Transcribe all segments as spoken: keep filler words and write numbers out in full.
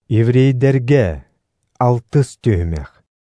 Еврейдерге алтыс түймек.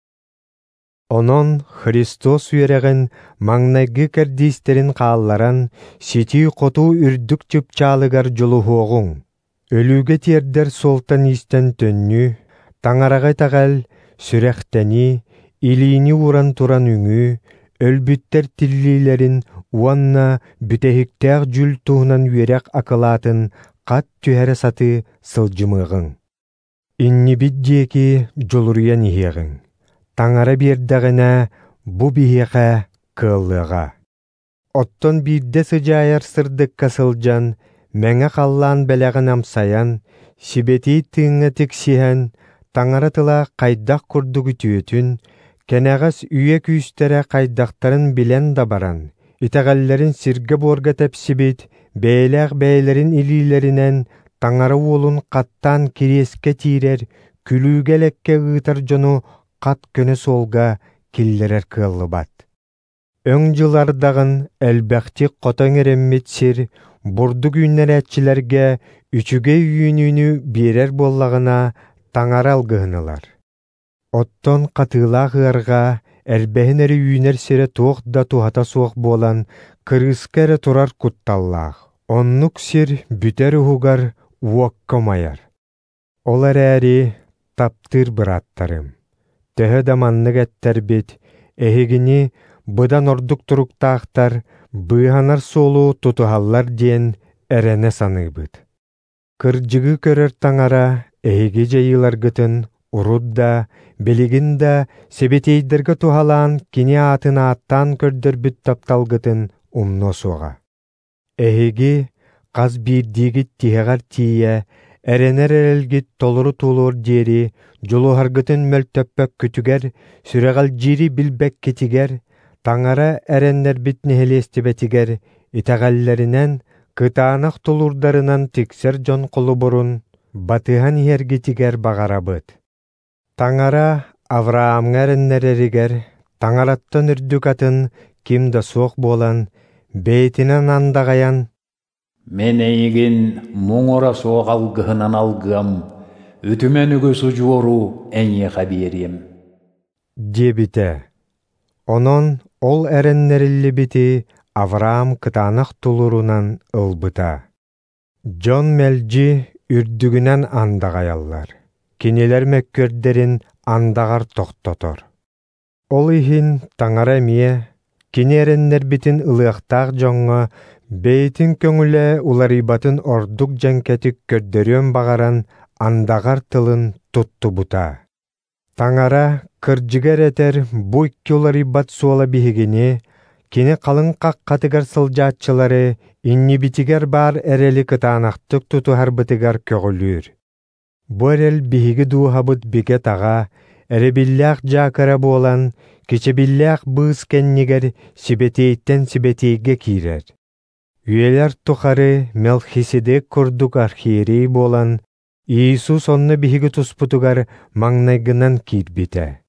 Онон Христос үйереген маңнайгы кәрдейстерін қалларан сети қоту үрдік чыпчалыгар жолу хоғың. Өліге тердер солтан истен төнні, таңарағай тағал сүрәқтәні, илини уран туран үңі, өлбүттер тиллилерін уанна бүтәхіктәқ жүл туғынан үйерек акылатын қат түйәрі саты сылжымығың. Инни биддеки жолуруян ихеғың. Таңара бердағына бу бихеға кыллыға. Оттон бирде сыжайар сырдық касылжан, мәңі қаллан бәләғын амсаян, сибети тыңы тіксихан, таңара тыла қайдақ күрдігі түйетін, кәнәғас үйе күйістері қайдақтарын білен дабаран, итағалларын сирге борға тәпсібет, бәйләқ бәйлерін илилерінен, таңара олын қаттан кереске тирер, күлігелекке ғытар жону қат көні солға келлерер кылы бат. Өң жылардағын әлбәқті қотан ереммет сир, бұрды күннер әтчілерге үчіге үйінүйіні берер боллағына таңара алғығынылар. Оттон қатыла ғырға әрбәхін әрі үйінер сире тоқ да туғата соқ болан кырғызкәрі тұрар құтталлақ. Оннук сир бүтер ұғығар уаққамайар. Олар әрі таптыр бұраттарым. Төхі даманны әттер бет, әхегіні бұдан ордық тұруқтақтар, бұйғанар солу тұтығалар ден әрәне саны бұд. Кыржығы көрір таңара әхеге жайылар гытын, урудда, белігінда, себетейдерге тухалан кене атын аттан көрдір бүт таптал гытын умно соға. Әхеге қаз бірдегіт тиғар тие, әренер әрелгіт толыру толыр дері, жолу харгытын мәл төппәк күтігер, сүрәғал жері білбәк кетігер, таңара әреннер бит нехелесті бәтігер, итағалларынан, кытанақ толырдарынан тіксер жон қолы бұрын, батыған ергетігер бағара бұд. Таңара Авраамға әреннер әрігер, таңараттан үрдік атын, кімді соқ болан, бейтінен андағаян, мен әйген мұңыра соқ алғығынан алғам, үтімен үгісі жуыру әне қаберем. Дебіті. Онон ол әреннерілі біті Авраам кытанақ тұлырынан ылбыта. Джон Мелджи үрдігінен андағаялар. Кенелер мәккөрдерін андағар тоқтотор. Ол ихин таңара мие, кенереннер бітін ылықтақ жоңға, бейтін көңілі уларибатын ордук жәнкәтік көрдөрен бағаран андағар тылын тұтты бұта. Таңара кыржығар әтер бұйкі уларибат суала бігігіне, кені қалың қаққатығар сылжатчылары инни бітігер бар әрелі кытанақтық тұту харбытығар көгілір. Бұл әрел бігігі дуғабыт біге таға, әрі білләқ жақара болан, кече білләқ бұыз кәннігер сібетейттен сібетейге кейрер. Үйелер тұқары Мелхиседек күрдік архиерей болан, Иисус онны бігігі тұспытығар маңнайгынан кейт біті.